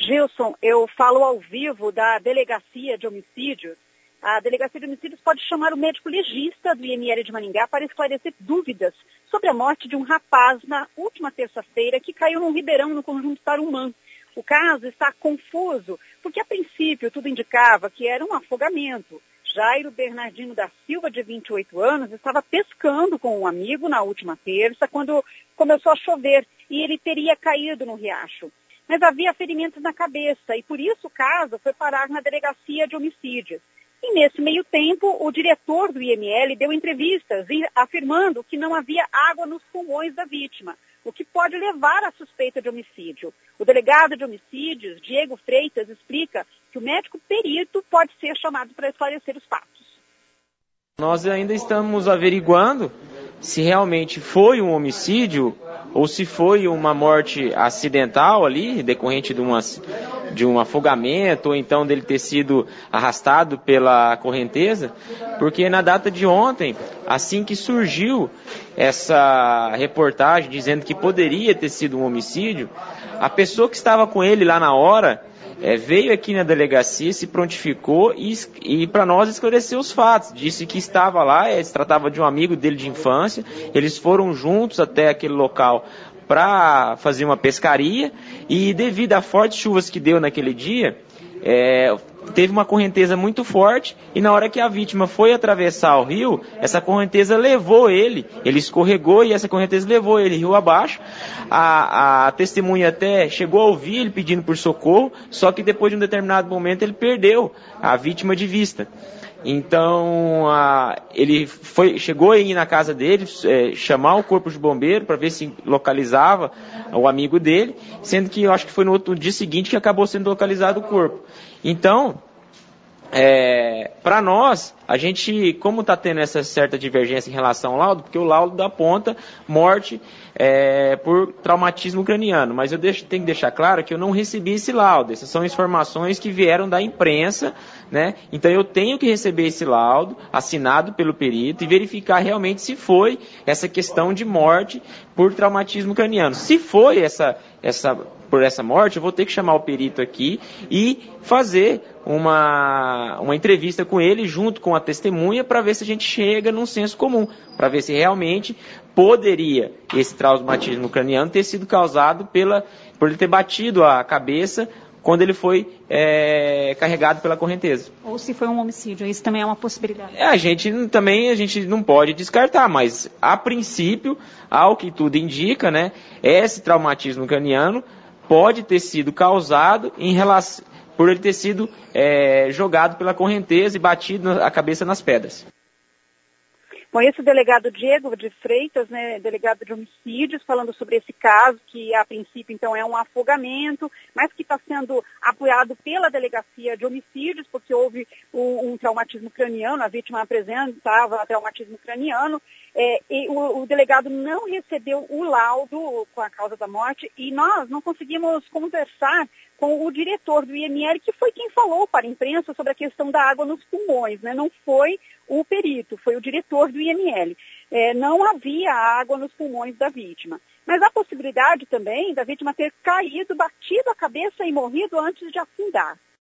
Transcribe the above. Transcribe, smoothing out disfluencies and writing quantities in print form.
Gilson, eu falo ao vivo da Delegacia de Homicídios. A Delegacia de Homicídios pode chamar o médico legista do IML de Maringá para esclarecer dúvidas sobre a morte de um rapaz na última terça-feira que caiu num ribeirão no conjunto Tarumã. O caso está confuso, porque a princípio tudo indicava que era um afogamento. Jairo Bernardino da Silva, de 28 anos, estava pescando com um amigo na última terça, quando começou a chover, e ele teria caído no riacho. Mas havia ferimentos na cabeça, e por isso o caso foi parar na Delegacia de Homicídios. E nesse meio tempo, o diretor do IML deu entrevistas afirmando que não havia água nos pulmões da vítima, o que pode levar à suspeita de homicídio. O delegado de homicídios, Diego Freitas, explica que o médico perito pode ser chamado para esclarecer os fatos. Nós ainda estamos averiguando se realmente foi um homicídio ou se foi uma morte acidental ali, decorrente de um afogamento, ou então dele ter sido arrastado pela correnteza, porque na data de ontem, assim que surgiu essa reportagem dizendo que poderia ter sido um homicídio, a pessoa que estava com ele lá na hora veio aqui na delegacia, se prontificou e para nós esclareceu os fatos. Disse que estava lá, se tratava de um amigo dele de infância, eles foram juntos até aquele local para fazer uma pescaria e devido a fortes chuvas que deu naquele dia, teve uma correnteza muito forte e na hora que a vítima foi atravessar o rio, essa correnteza levou ele escorregou e essa correnteza levou ele rio abaixo. A testemunha até chegou a ouvir ele pedindo por socorro, só que depois de um determinado momento ele perdeu a vítima de vista. Então, ele chegou a ir na casa dele, chamar o corpo de bombeiro para ver se localizava o amigo dele, sendo que eu acho que foi no outro dia seguinte que acabou sendo localizado o corpo. Então, para nós, a gente, como está tendo essa certa divergência em relação ao laudo, porque o laudo aponta morte por traumatismo craniano, mas eu tenho que deixar claro que eu não recebi esse laudo, essas são informações que vieram da imprensa, né? Então eu tenho que receber esse laudo assinado pelo perito e verificar realmente se foi essa questão de morte por traumatismo craniano. Se foi por essa morte, eu vou ter que chamar o perito aqui e fazer uma entrevista com ele junto com a testemunha para ver se a gente chega num senso comum, para ver se realmente poderia esse traumatismo craniano ter sido causado por ele ter batido a cabeça quando ele foi carregado pela correnteza. Ou se foi um homicídio, isso também é uma possibilidade. A gente não pode descartar, mas a princípio, ao que tudo indica, né, esse traumatismo craniano pode ter sido causado por ele ter sido jogado pela correnteza e batido a cabeça nas pedras. Bom, esse é o delegado Diego de Freitas, né, delegado de homicídios, falando sobre esse caso, que a princípio então é um afogamento, mas que está sendo apoiado pela delegacia de homicídios, porque houve um traumatismo craniano, a vítima apresentava traumatismo craniano, e o delegado não recebeu o laudo com a causa da morte e nós não conseguimos conversar com o diretor do IML, que foi quem falou para a imprensa sobre a questão da água nos pulmões, né? Não foi o perito, foi o diretor do IML. Não havia água nos pulmões da vítima. Mas há possibilidade também da vítima ter caído, batido a cabeça e morrido antes de afundar.